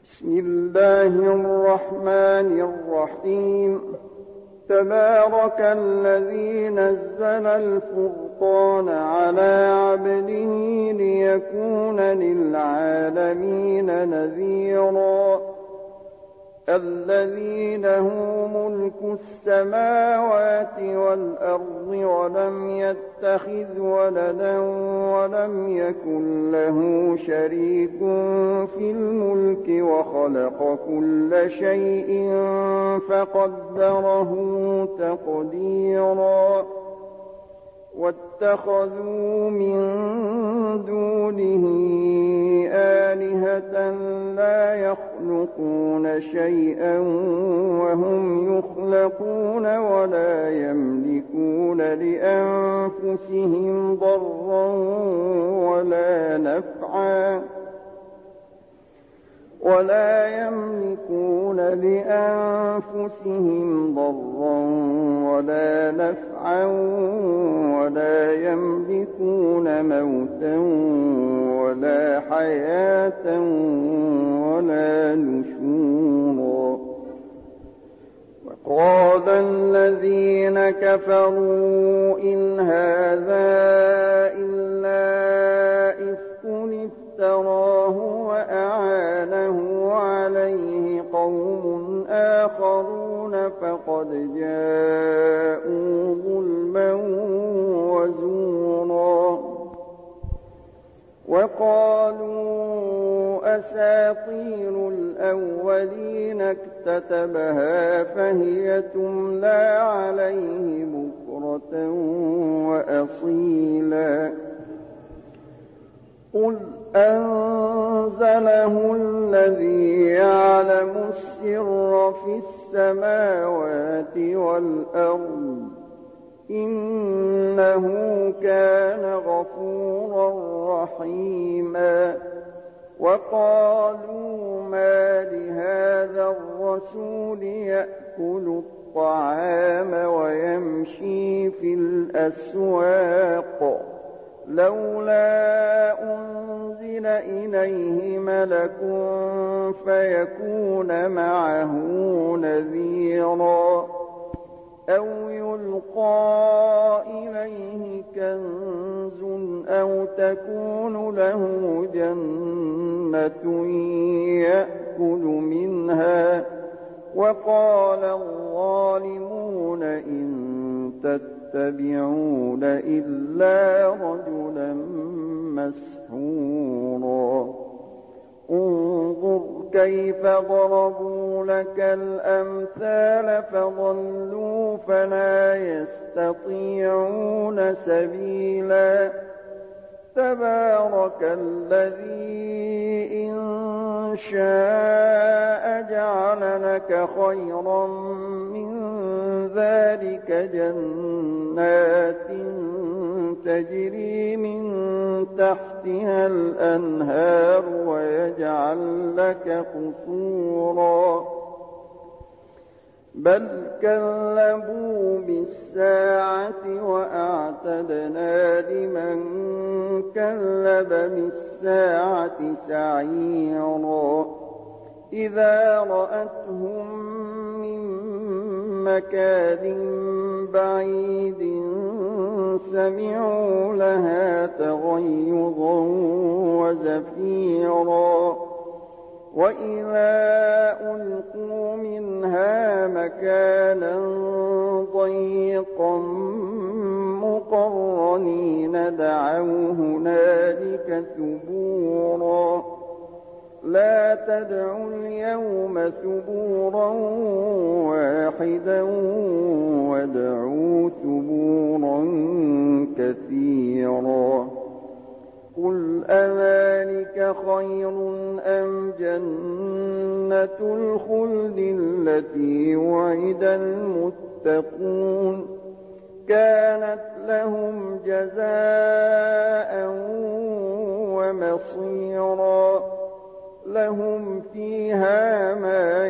بسم الله الرحمن الرحيم. تبارك الذي نزل الفرقان على عبده ليكون للعالمين نذيرا. الذي له ملك السماوات والأرض ولم يتخذ ولدا ولم يكن له شريك في الملك وخلق كل شيء فقدره تقديرا. واتخذوا من دونه آلهة لا يخلقون شيئا وهم يخلقون ولا يملكون لأنفسهم ضرا ولا نفعا ولا يملكون موتا ولا حياة ولا نشورا. وقال الذين كفروا إن هذا إلا إفك افتراه وأعانه عليه قوم آخرون فقد جاءوا ظلما وزورا. وقالوا أساطير الأولين اكتتبها فهي تملى عليه بكرة وأصيلا. قل أنزله الذي يعلم السر في السماوات والأرض إنه كان غفورا رحيما. وقالوا ما لهذا الرسول يأكل الطعام ويمشي في الأسواق لولا أنزل إليه ملك فيكون معه نذيرا. أو يلقى إليه كنز أو تكون له جنة يأكل منها. وقال الظالمون إن تتبعون إلا رجلا مسحورا. انظر كيف ضربوا لك الأمثال فضلوا فلا يستطيعون سبيلا. تبارك الذي إن شاء جعل لك خيرا من ذلك جنات تجري من تحتها الأنهار ويجعل لك قصورا. بل كذبوا بالساعة وأعتدنا لمن كذب بالساعة سعيرا. إذا رأتهم من مكان بعيد سمعوا لها تغيظا وزفيرا. وإذا ألقوا منها مكانا ضيقا مقرنين دعوا هنالك ثبورا. لا تدعوا اليوم ثبورا واحدا وادعوا ثبورا كثيرا. قل أذلك خير أم جنة الخلد التي وعد المتقون كانت لهم جزاء ومصيرا. لهم فيها ما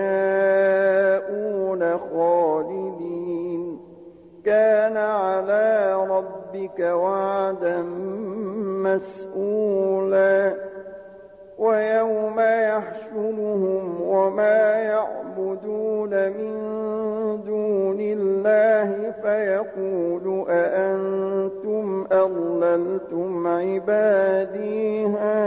يشاءون خالدين كان على ربك وعدا مسئولا. ويوم يحشرهم وما يعبدون من دون الله فيقول أأنتم أضللتم عبادي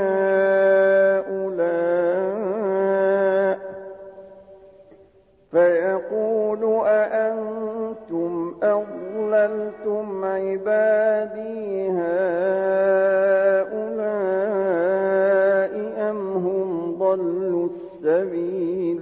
هؤلاء أم هم ضلوا السبيل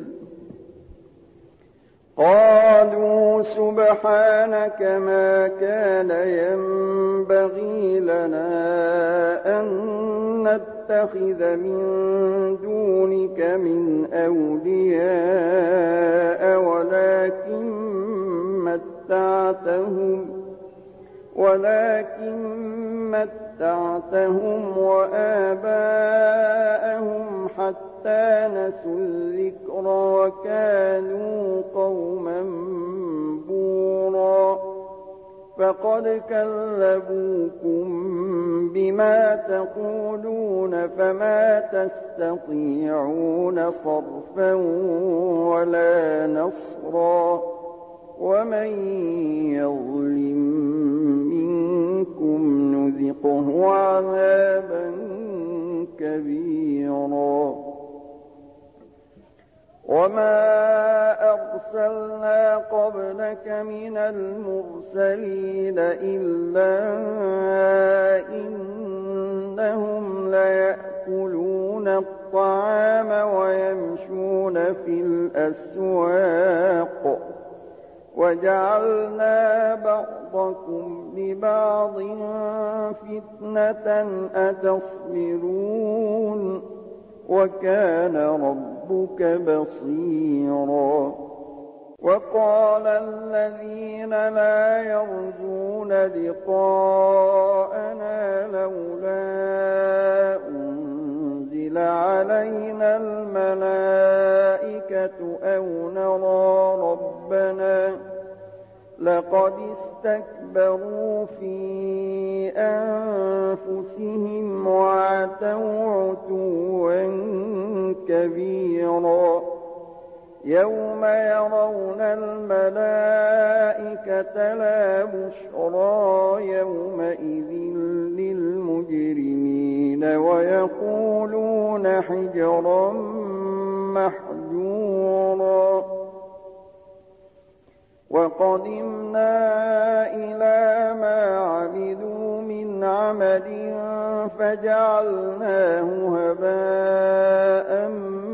قالوا سبحانك ما كان ينبغي لنا أن نتخذ من دونك من أولياء ولكن متعتهم وآباءهم حتى نسوا الذكر وكانوا قوما بورا فقد كذبوكم بما تقولون فما تستطيعون صرفا ولا نصرا ومن يظلم منكم نذقه عذابا كبيرا وما أرسلنا قبلك من المرسلين إلا إنهم ليأكلون الطعام ويمشون في الأسواق وجعلنا بعضكم لبعض فتنة أتصبرون وكان ربك بصيرا وقال الذين لا يرجون لقاءنا لولا أنزل علينا الملائكة أو نرى ربنا لقد استكبروا في أنفسهم وعتوا عتوا كبيرا يوم يرون الملائكة لا بشرى يومئذ للمجرمين ويقولون حجرا محجورا وقدمنا إلى ما عملوا من عمل فجعلناه هباء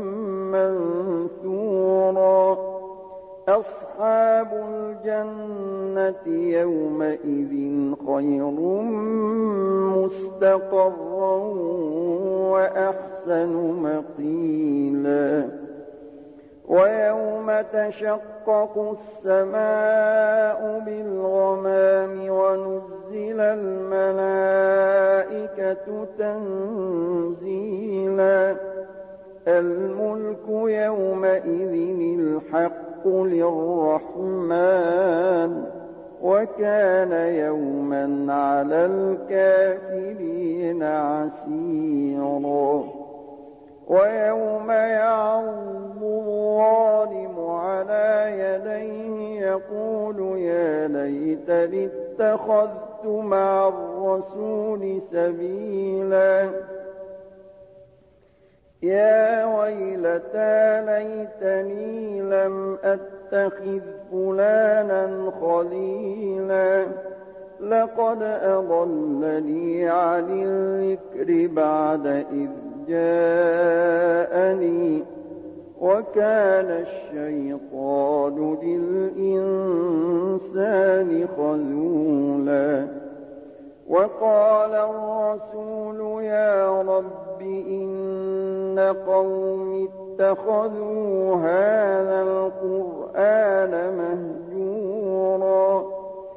منثورا أصحاب الجنة يومئذ خير مستقرا وأحسن مقيلا ويوم تشقق السماء بالغمام ونزل الملائكة تنزيلا الملك يومئذ الحق للرحمن وكان يوما على الكافرين عسيرا ويوم يعض الظالم على يديه يقول يا ليتني اتخذت مع الرسول سبيلا يا ويلتى ليتني لم أتخذ فلانا خليلا لقد أضلني عن الذكر بعد إذ جاءني وكان الشيطان للإنسان خذولا وقال الرسول يا رب إن قوم اتخذوا هذا القرآن مهجورا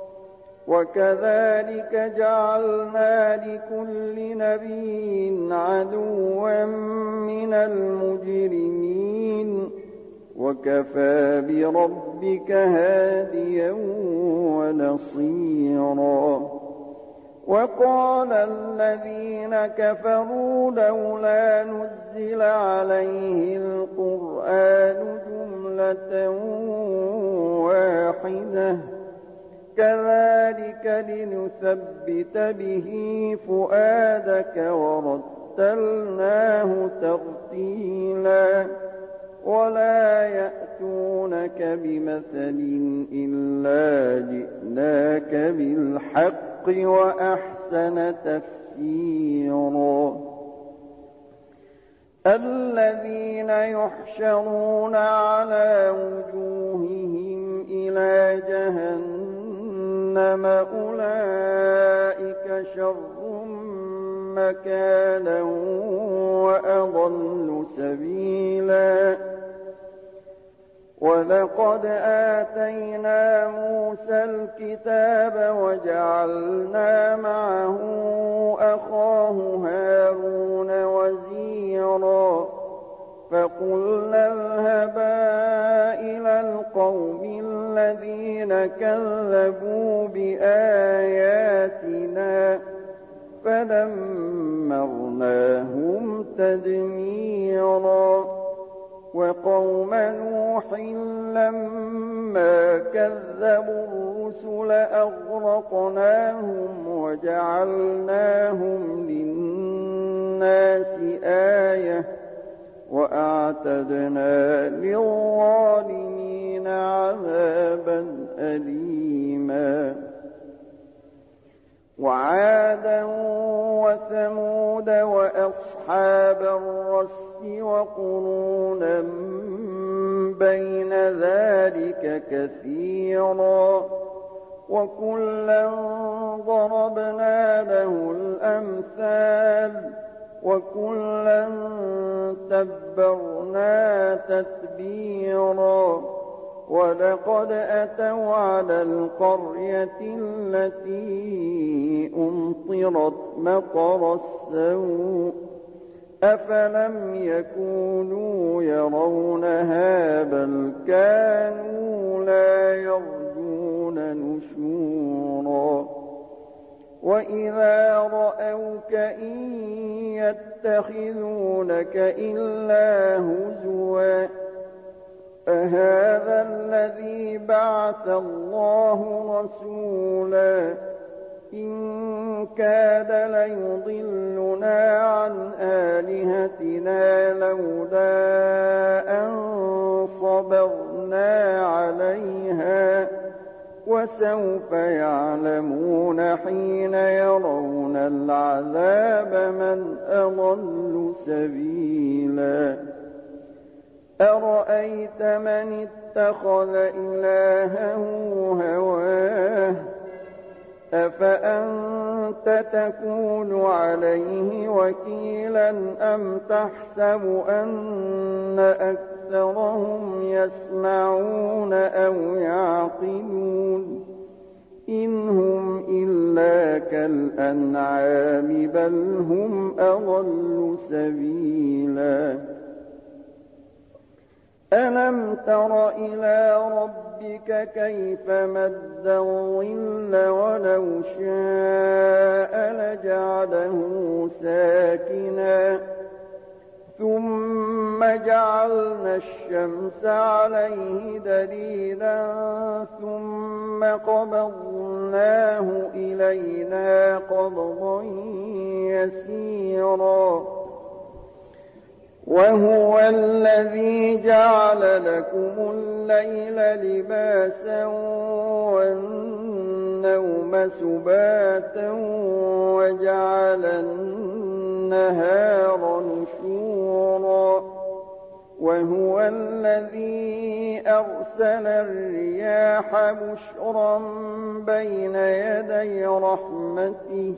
وكذلك جعلنا لكل نبي عدوا من المجرمين وكفى بربك هاديا ونصيرا وقال الذين كفروا لولا نزل عليه القرآن جملة واحدة كذلك لنثبت به فؤادك ورتلناه ترتيلا ولا يأتونك بمثل إلا جئناك بالحق وأحسن تفسيرا الذين يحشرون على وجوههم إلى جهنم أولئك شر مكانا وأضل سبيلا ولقد آتينا موسى الكتاب وجعلنا معه أخاه هارون وزيرا فقلنا اذهبا إلى القوم الذين كذبوا بآياتنا فدمرناهم تدميرا وقوم نوح لما كذبوا الرسل أغرقناهم وجعلناهم للناس آية وأعتدنا للظالمين عذابا أليما وعادا وثمود وأصحاب الرس وقرونا بين ذلك كثيرا وكلا ضربنا له الأمثال وكلا تبرنا تتبيرا ولقد أتوا على القرية التي أمطرت مطر السوء أفلم يكونوا يرونها بل كانوا لا يرجون نشورا وإذا رأوك إن يتخذونك إلا هزوا أهذا الذي بعث الله رسولا إن كاد ليضلنا عن آلهتنا لولا أن صبرنا عليها وسوف يعلمون حين يرون العذاب من أضل سبيلا أرأيت من اتخذ إلهه هواه أفأنت تكون عليه وكيلا أم تحسب أن أكثرهم يسمعون أو يعقلون إن هم إلا كالأنعام بل هم أضل سبيلا ألم تر إلى ربك كيف مد الظل ولو شاء لجعله ساكنا ثم جعلنا الشمس عليه دليلا ثم قبضناه إلينا قبضا يسيرا وهو الذي جعل لكم الليل لباسا والنوم سباتا وجعل النهار نشورا وهو الذي أرسل الرياح بشرا بين يدي رحمته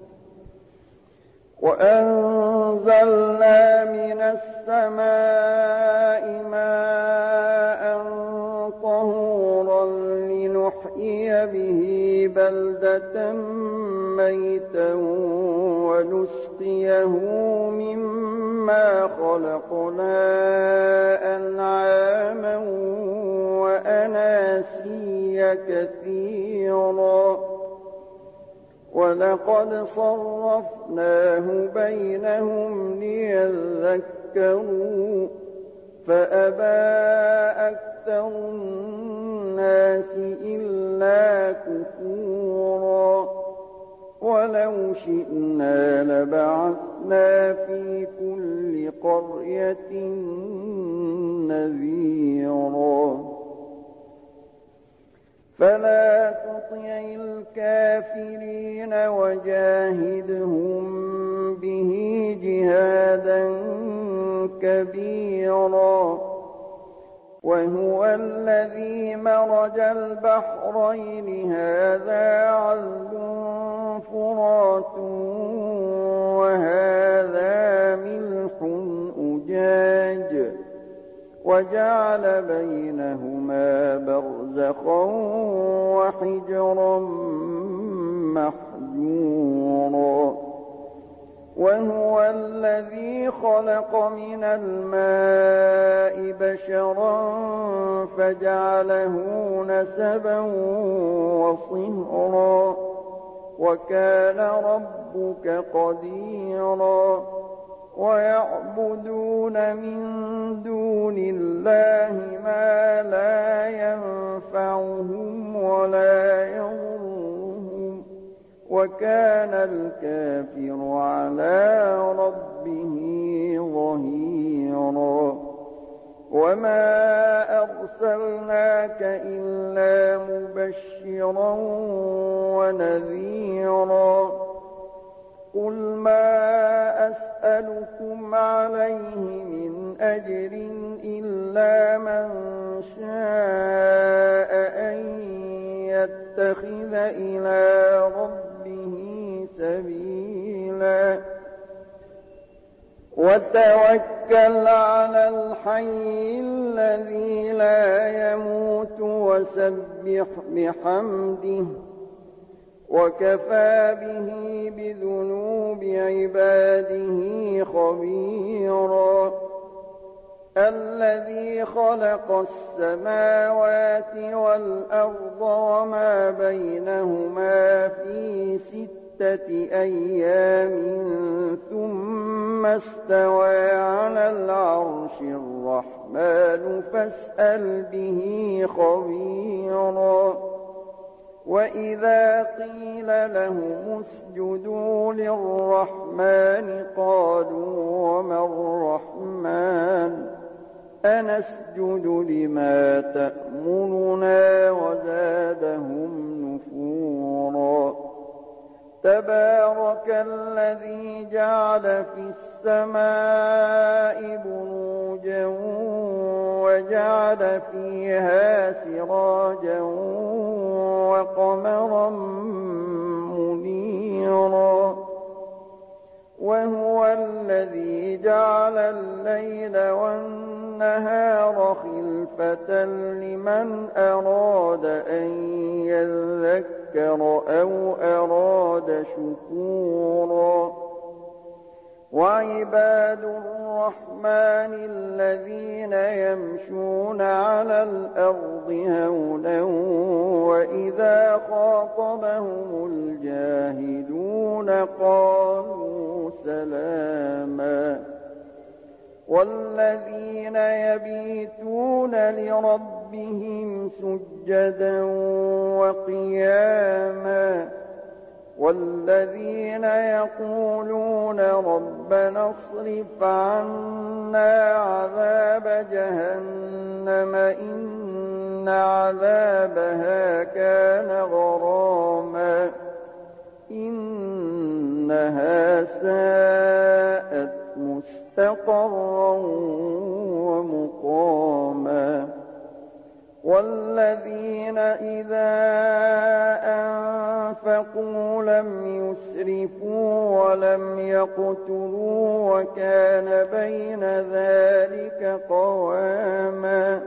وأنزلنا من السماء ماء طهورا لنحيي به بلدة ميتا ونسقيه مما خلقنا أنعاما وأناسيا كثيرا ولقد وقد صرفناه بينهم ليذكروا فأبى أكثر الناس إلا كفورا ولو شئنا لبعثنا في كل قرية نذيرا فلا تطع الكافرين وجاهدهم به جهادا كبيرا وهو الذي مرج البحرين هذا عذب فرات وهذا ملح أجاج وجعل بينهما برزخا وحجرا محجورا وهو الذي خلق من الماء بشرا فجعله نسبا وصهرا وكان ربك قديرا ويعبدون من دون الله ما لا ينفعهم ولا يضرهم وكان الكافر على ربه ظهيرا وما أرسلناك إلا مبشرا ونذيرا قل ما أسألكم عليه من أجر إلا من شاء أن يتخذ إلى ربه سبيلا وتوكل على الحي الذي لا يموت وسبح بحمده وكفى به بذنوب عباده خبيرا الذي خلق السماوات والأرض وما بينهما في 6 أيام ثم استوى على العرش الرحمن فاسأل به خبيرا وإذا قيل لهم اسجدوا للرحمن قالوا وما الرحمن أنسجد لما تأمرنا وزادهم نفورا تبارك الذي جعل في السماء بروجا وجعل فيها سراجا وقمرا منيرا وهو الذي جعل الليل والنهار خلفة لمن أراد أن يذكر أو أراد شكورا وعباد الرحمن الذين يمشون على الأرض هونا وإذا خاطبهم الجاهلون قالوا سلاما والذين يبيتون لربهم سجدا وقياما والذين يقولون ربنا اصرف عنا عذاب جهنم إن عذابها كان غراما إنها ساءت مستقرا ومقاما والذين إذا أنفقوا لم يسرفوا ولم يقتروا وكان بين ذلك قواما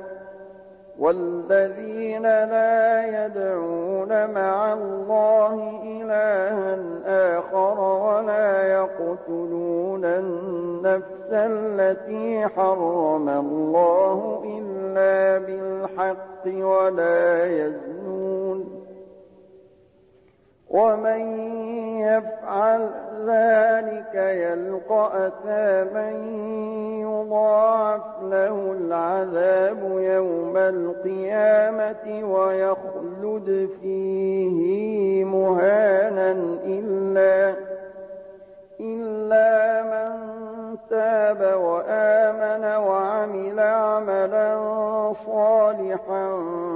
والذين لا يدعون مع الله إلها آخر ولا يقتلون النفس التي حرم الله إلا بالحق ولا يزنون ومن يفعل ذلك يلقى أثاما يضاعف له العذاب يوم القيامة ويخلد فيه مهانا إلا من تاب وآمن وعمل عملا صالحا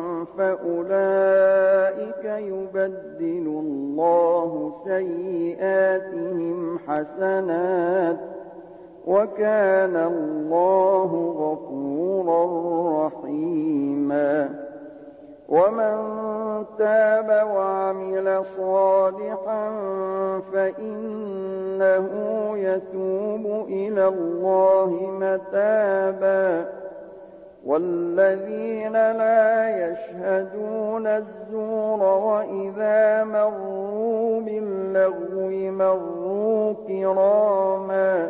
فأولئك يبدل الله سيئاتهم حسنات وكان الله غفورا رحيما ومن تاب وعمل صالحا فإنه يتوب إلى الله متابا والذين لا يشهدون الزور وإذا مروا باللغو مروا كراما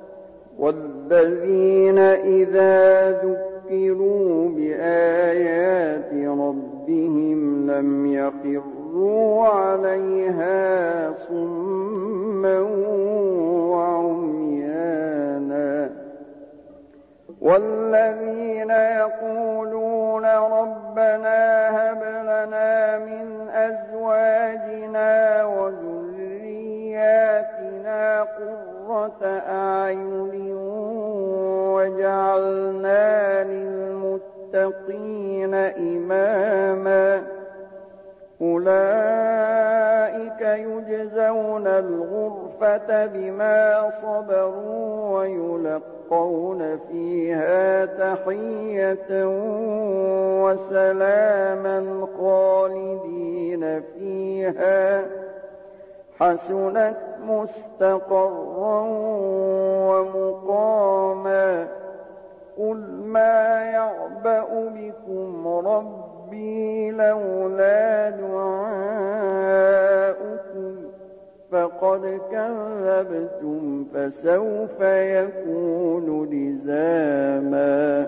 والذين إذا ذكروا بآيات ربهم لم يخروا عليها صما وعميانا والذين يقولون ربنا هب لنا من أزواجنا وذرياتنا قرة أعين وجعلنا للمتقين إماما أولئك يجزون الغرفة بما صبروا ويلقون فيها تحية وسلاما خالدين فيها حسنت مستقرا ومقاما قل ما يعبأ بكم ربي لولا دعاؤكم فقد كذبتم فسوف يكون لزاما